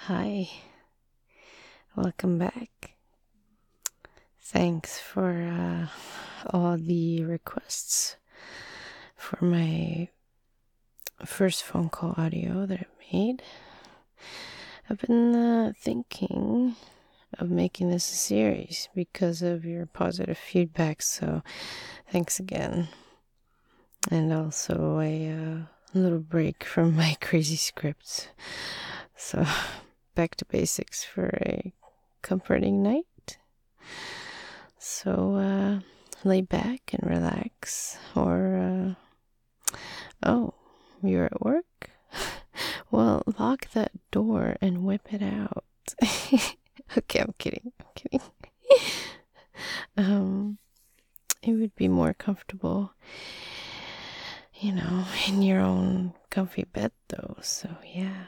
Hi, welcome back. Thanks for all the requests for my first phone call audio that I made. I've been thinking of making this a series because of your positive feedback, so thanks again. And also a little break from my crazy scripts. So back to basics for a comforting night. So lay back and relax. Or oh, you're at work? Well, lock that door and whip it out. Okay, I'm kidding. It would be more comfortable, in your own comfy bed though, so yeah.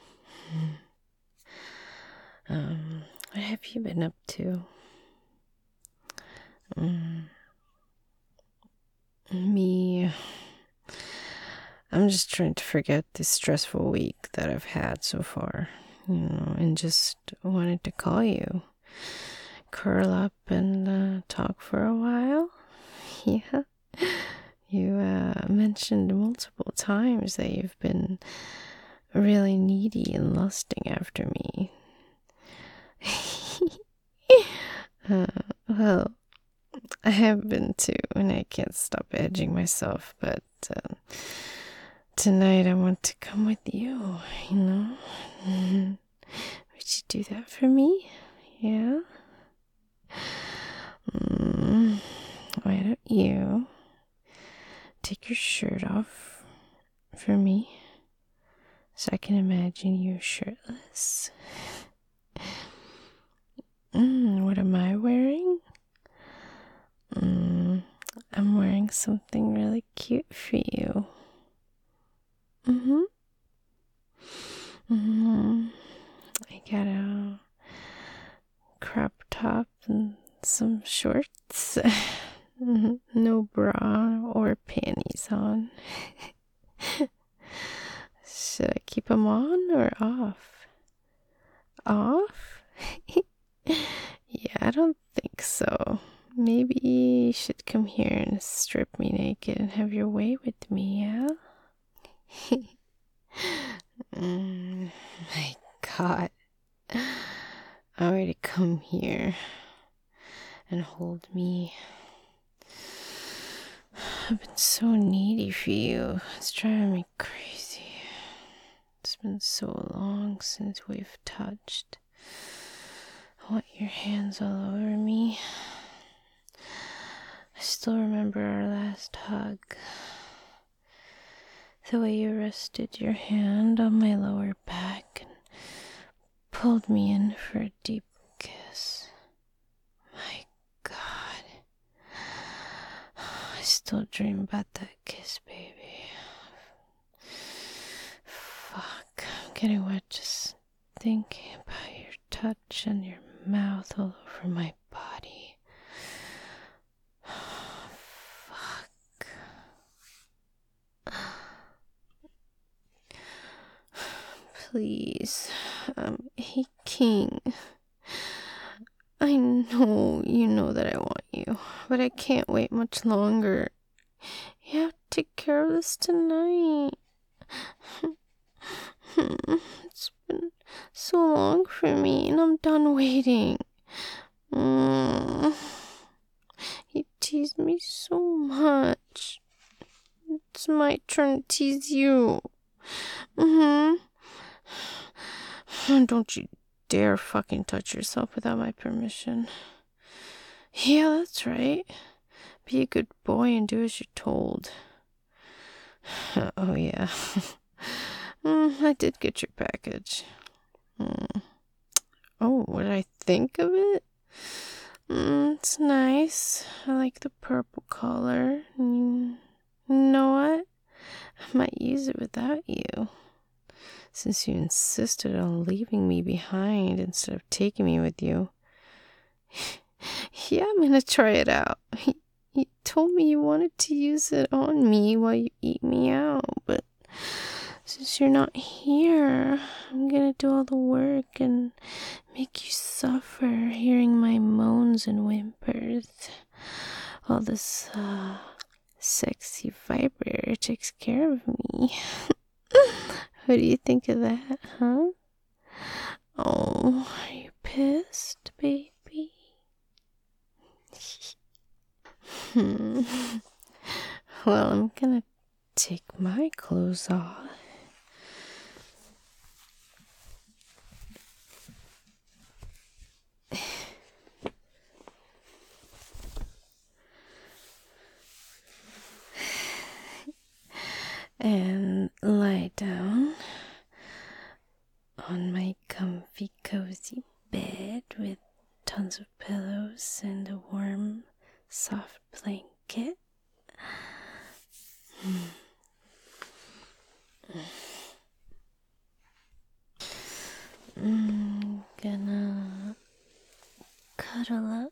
What have you been up to? Me, I'm just trying to forget this stressful week that I've had so far, and just wanted to call you, curl up and talk for a while. Yeah, you mentioned multiple times that you've been really needy and lusting after me. Well, I have been too, and I can't stop edging myself, but tonight I want to come with you, Would you do that for me? Yeah? Why don't you take your shirt off for me so I can imagine you shirtless? What am I wearing? I'm wearing something really cute for you. I got a crop top and some shorts. No bra or panties on. Should I keep them on or off? Off? Yeah, I don't think so. Maybe you should come here and strip me naked and have your way with me, yeah? My God. I want you to come here and hold me. I've been so needy for you. It's driving me crazy. It's been so long since we've touched. I want your hands all over me. I still remember our last hug. The way you rested your hand on my lower back and pulled me in for a deep kiss. My God. I still dream about that kiss, baby. Fuck, I'm getting wet just thinking about your touch and your mouth all over my body. Fuck. Please, I'm aching. I know you know that I want you, but I can't wait much longer. You have to take care of this tonight. It's been so long for me, and I'm done waiting. You tease me so much. It's my turn to tease you. Don't you dare fucking touch yourself without my permission. Yeah, that's right. Be a good boy and do as you're told. Oh, yeah. I did get your package. Oh, what did I think of it? It's nice. I like the purple color. You know what? I might use it without you. Since you insisted on leaving me behind instead of taking me with you. Yeah, I'm gonna try it out. You told me you wanted to use it on me while you eat me out, but Since you're not here, I'm gonna do all the work and make you suffer hearing my moans and whimpers. All this, sexy vibrator takes care of me. What do you think of that, huh? Oh, are you pissed, baby? Well, I'm gonna take my clothes off. And lie down on my comfy, cozy bed with tons of pillows and a warm, soft blanket. Gonna cuddle up.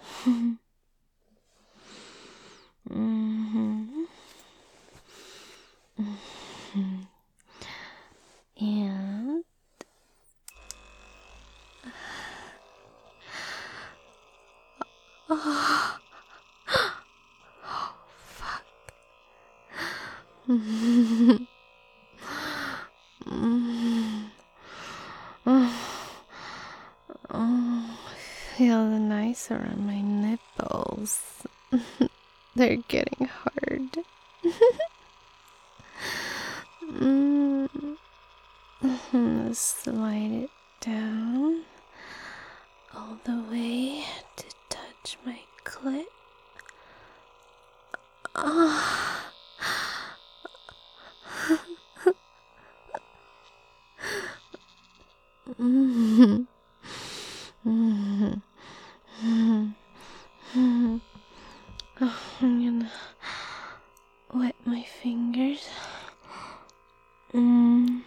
And oh, fuck. Feel nice around my nipples. They're getting hard. Slide it down all the way to touch my clit. I'm gonna wet my fingers. I'm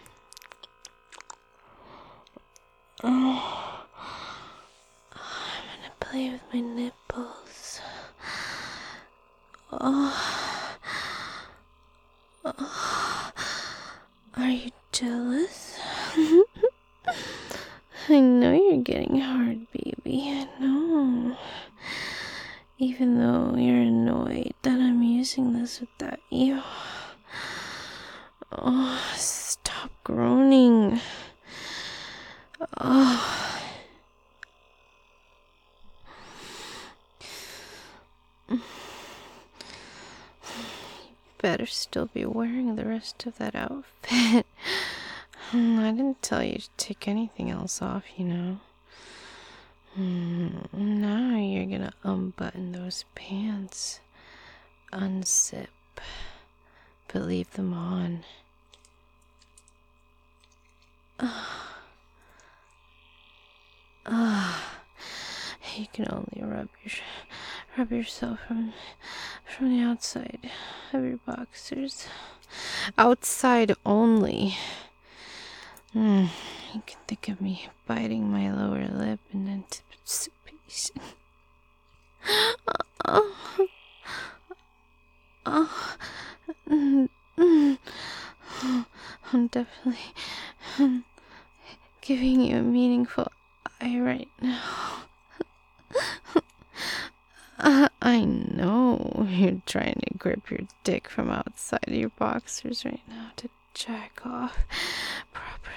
gonna play with my nipples. Are you jealous? I know you're getting hard, baby. I know. Even though you're annoyed that I'm using this without you. Oh, stop groaning. Oh. You better still be wearing the rest of that outfit. I didn't tell you to take anything else off, you know. Now you're gonna unbutton those pants, unzip, but leave them on. You can only rub yourself from the outside of your boxers. Outside only. You can think of me biting my lower lip and anticipation. I'm definitely giving you a meaningful eye right now. I know you're trying to grip your dick from outside of your boxers right now to jack off properly.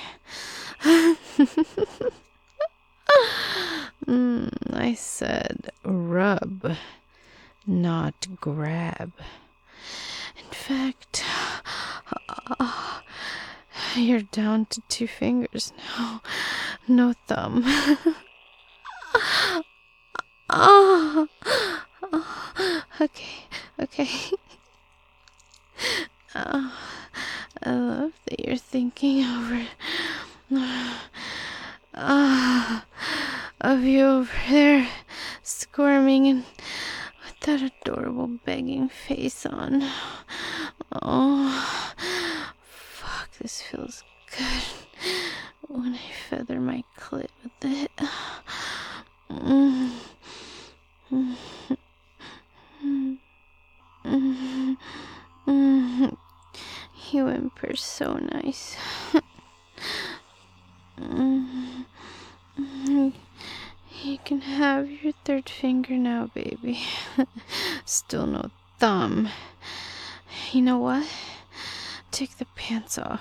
I said rub, not grab. In fact, you're down to 2 fingers now. No thumb. Okay. I love that you're thinking over of you over there squirming and with that adorable begging face on. Oh, fuck, this feels good when I feather my clit with it. You whimper You're so nice. You can have your third finger now, baby. Still no thumb. You know what? Take the pants off.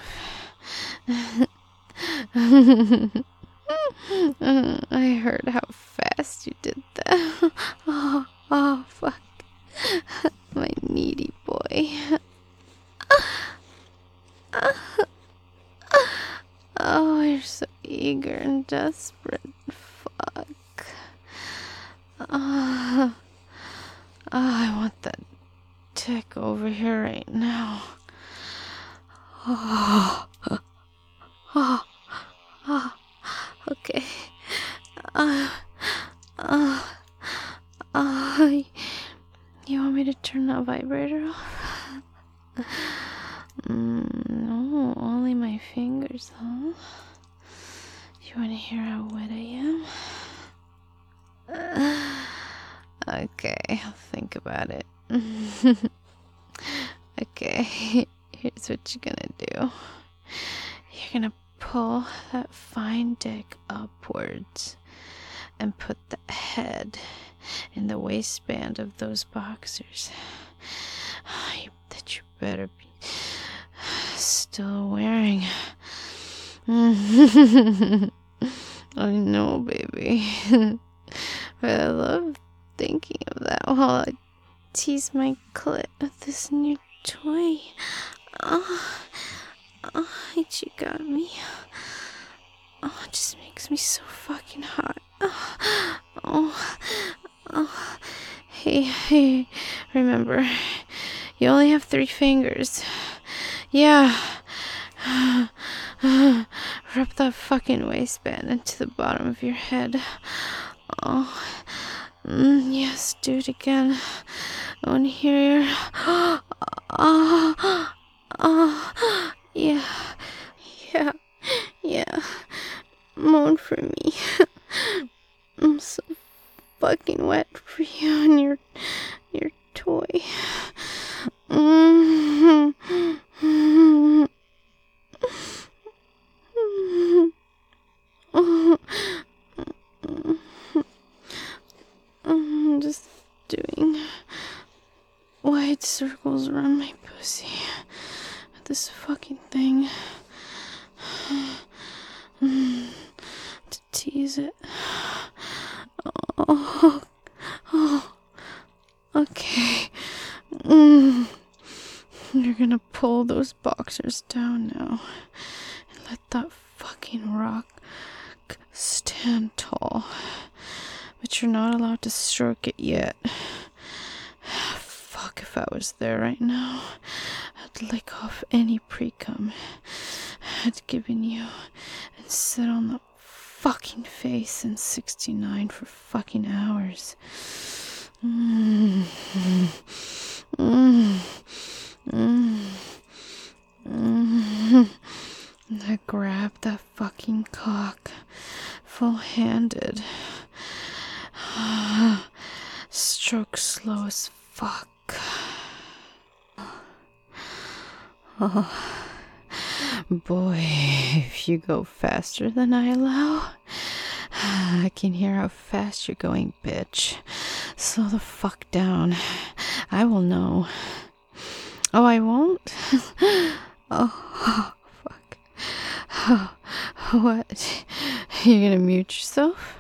I heard how fast you did that. Oh, fuck. My needy boy. Oh, you're so eager and desperate. Fuck. Oh, I want that dick over here right now. Oh, okay. You want me to turn that vibrator off? No, only my fingers, huh? You want to hear how wet I am? Okay, I'll think about it. Okay, here's what you're gonna do. You're gonna pull that fine dick upwards and put the head in the waistband of those boxers that you better be still wearing. I know, baby. But I love thinking of that while I tease my clit with this new toy. Oh, you got me. Oh, it just makes me so fucking hot. Oh. Hey, remember, you only have 3 fingers. Yeah. Rub that fucking waistband into the bottom of your head. Oh. Yes, do it again. I want to hear your... Yeah. Moan for me. I'm so fucking wet for you and your toy. I'm just doing wide circles around my pussy with this fucking thing to tease it. Okay. You're gonna pull those boxers down now and let that fucking rock stand tall. But you're not allowed to stroke it yet. Fuck, if I was there right now, I'd lick off any pre-cum I'd given you and sit on the fucking face in 69 for fucking hours. I grabbed that fucking cock full-handed. Stroke slow as fuck. Oh, boy, if you go faster than I allow, I can hear how fast you're going, bitch. Slow the fuck down. I will know. Oh, I won't? Oh, fuck. Oh, what? You're gonna mute yourself?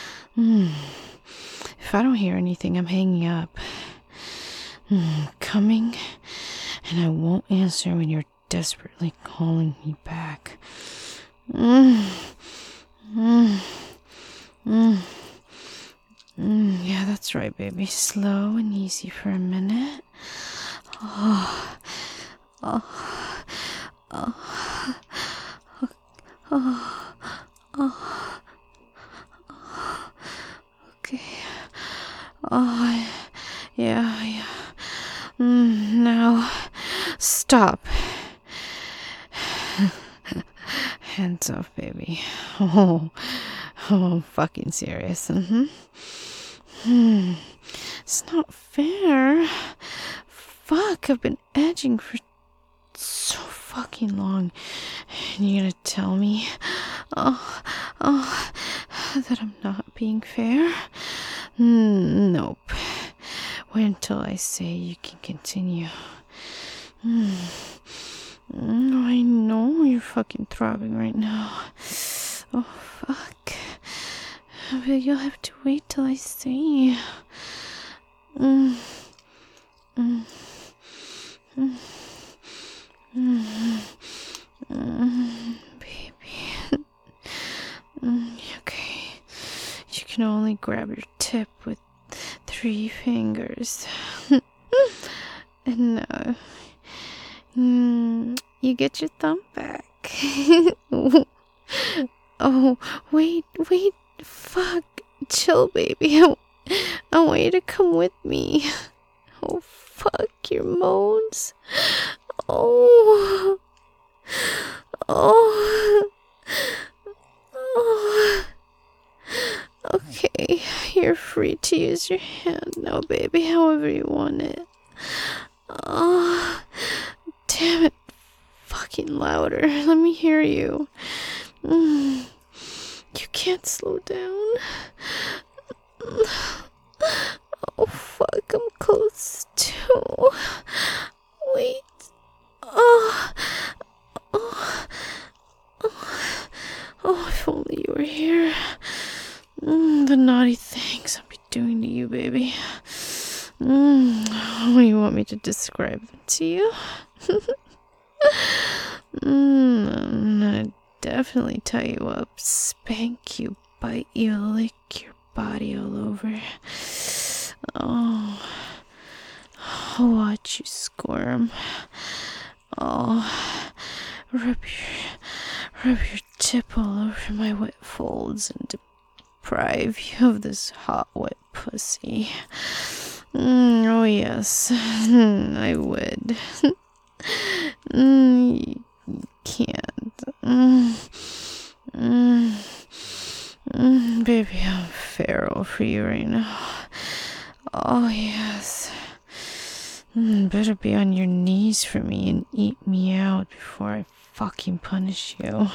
If I don't hear anything, I'm hanging up. Coming, and I won't answer when you're desperately calling me back. Yeah, that's right, baby. Slow and easy for a minute. Okay. Oh, yeah. Now, stop. Hands off, baby. Oh, I'm fucking serious. It's not fair. Fuck, I've been edging for so fucking fucking long. And you're gonna tell me, oh, that I'm not being fair? Nope. Wait until I say you can continue. I know you're fucking throbbing right now. Oh, fuck. But you'll have to wait till I say. Baby. Okay. You can only grab your tip with 3 fingers. And you get your thumb back. Oh, wait, fuck. Chill, baby. I want you to come with me. Oh, fuck your moans. Oh. Okay, you're free to use your hand now, baby, however you want it. Oh, damn it. Fucking louder. Let me hear you. You can't slow down. Oh, fuck, I'm close too. Wait. If only you were here. The naughty things I'll be doing to you, baby. You want me to describe them to you? I'd definitely tie you up, spank you, bite you, lick your body all over. Oh, I'll watch you squirm. Oh, rub your tip all over my wet folds and deprive you of this hot, wet pussy. Oh yes, I would. You can't. Baby, I'm feral for you right now. Oh yes. Better be on your knees for me and eat me out before I fucking punish you.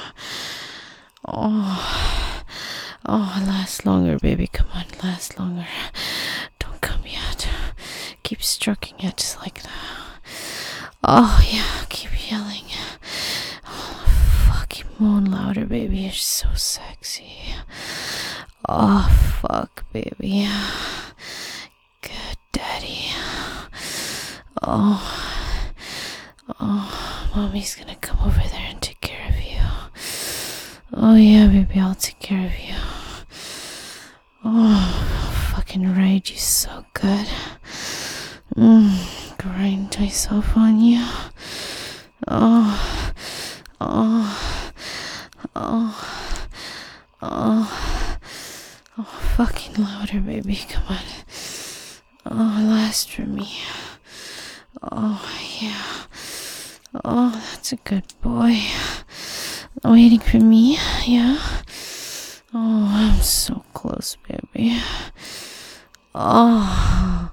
Oh, last longer, baby. Come on, last longer. Don't come yet. Keep stroking it just like that. Oh, yeah, keep yelling. Oh, fucking moan louder, baby. You're so sexy. Oh, fuck, baby. Good daddy. Oh, mommy's gonna come over there and take care of you. Oh, yeah, baby, I'll take care of you. Oh, I'll fucking ride you so good. Grind myself on you. Oh, fucking louder, baby, come on. Oh, last for me. Oh, yeah. Oh, that's a good boy. Waiting for me, yeah? Oh, I'm so close, baby. Oh,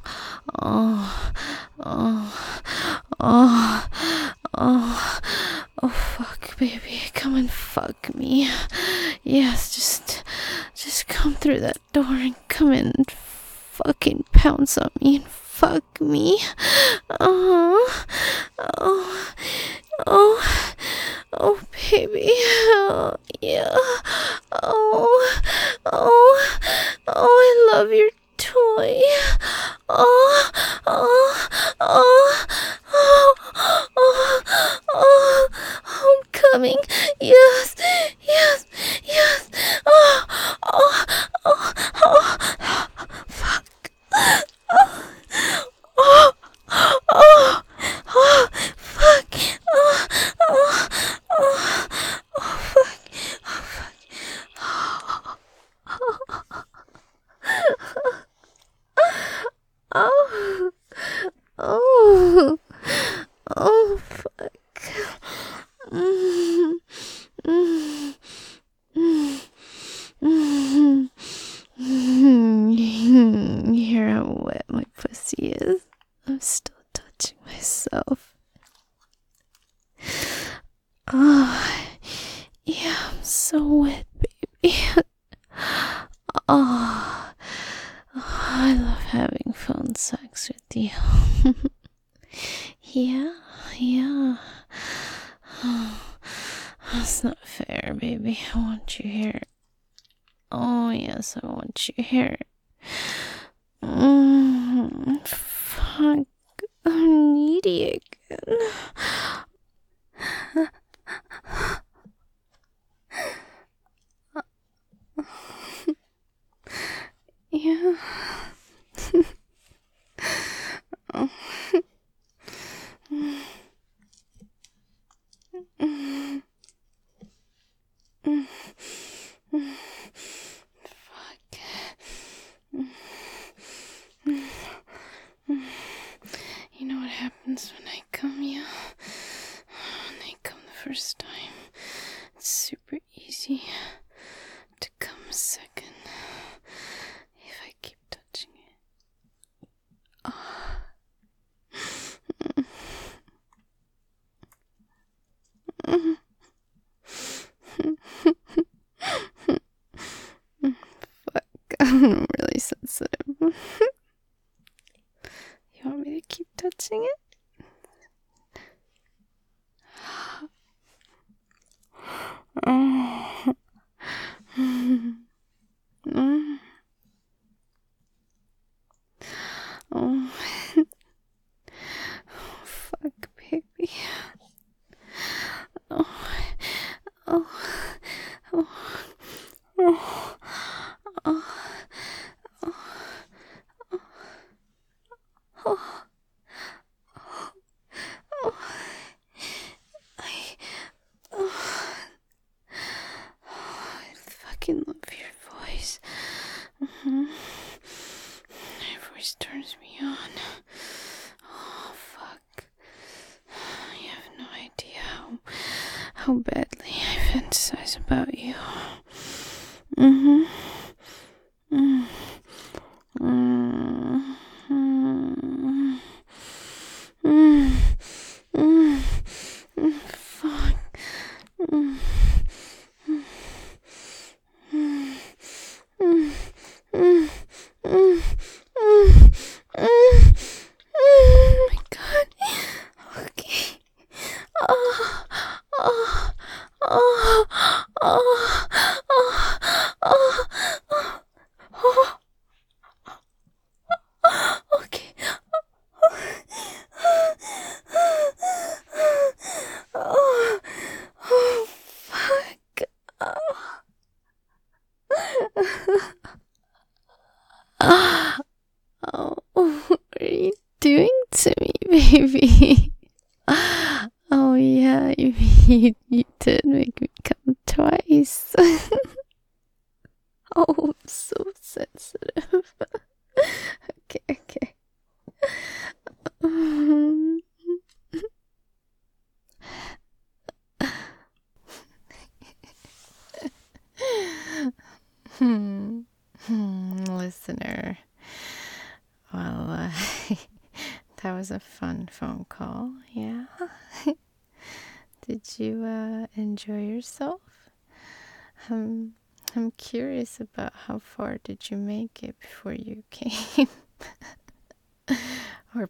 fuck, baby, come and fuck me. Yes, just come through that door and come in and fucking pounce on me and fuck me. Oh, baby. Oh, yeah. Oh, I love your toy. I'm coming. Yes. Fuck. Fuck. Fuck. You hear how wet my pussy is? I'm still touching myself. Oh, yeah, I'm so wet, baby. Oh, I love having phone sex with you. Yeah, yeah. Oh, that's not fair, baby. I want you here. Oh, yes, I want you here. Fuck. I'm needy again. Yeah. Oh. Fuck. You know what happens when I come, yeah? When I come the first time, it's super easy to come second if I keep touching it. Fuck, I'm really sensitive. You want me to keep touching it? Oh. Oh. Fuck, baby. Oh. Oh. Oh. Oh. Oh. Oh. Oh. I, oh. I fucking love your voice. Your voice turns me on. Oh, fuck. You have no idea how badly I fantasize about you. Mm-hmm. Mm. Mm. Mm. Mm. Mm. Mm. Fuck. Mm. Mm. Mm. Mm. Mm. Mm. Mm. Oh my god. Okay. Oh. Oh. Oh. Oh. Oh. Oh. Oh. Okay. Oh, oh, fuck. Oh, what are you doing to me, baby? Oh, yeah, you did make me come twice. Oh, I'm so sensitive. Okay, okay. Listener. Well, that was a fun phone call, yeah? Did you enjoy yourself? I'm curious about how far did you make it before you came? Or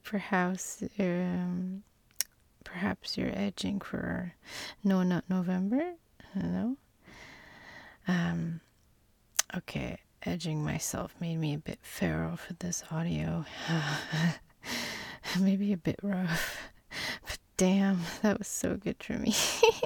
perhaps you're edging for No Nut November? I don't know. Okay, edging myself made me a bit feral for this audio. Maybe a bit rough. But damn, that was so good for me.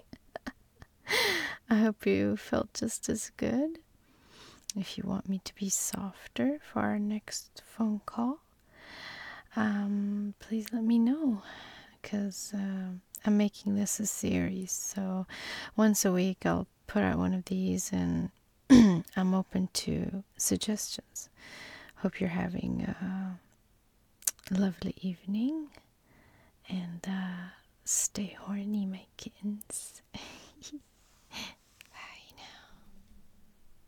I hope you felt just as good. If you want me to be softer for our next phone call, please let me know, because I'm making this a series. So once a week I'll put out one of these, and I'm open to suggestions. Hope you're having a lovely evening, and stay horny, my kittens.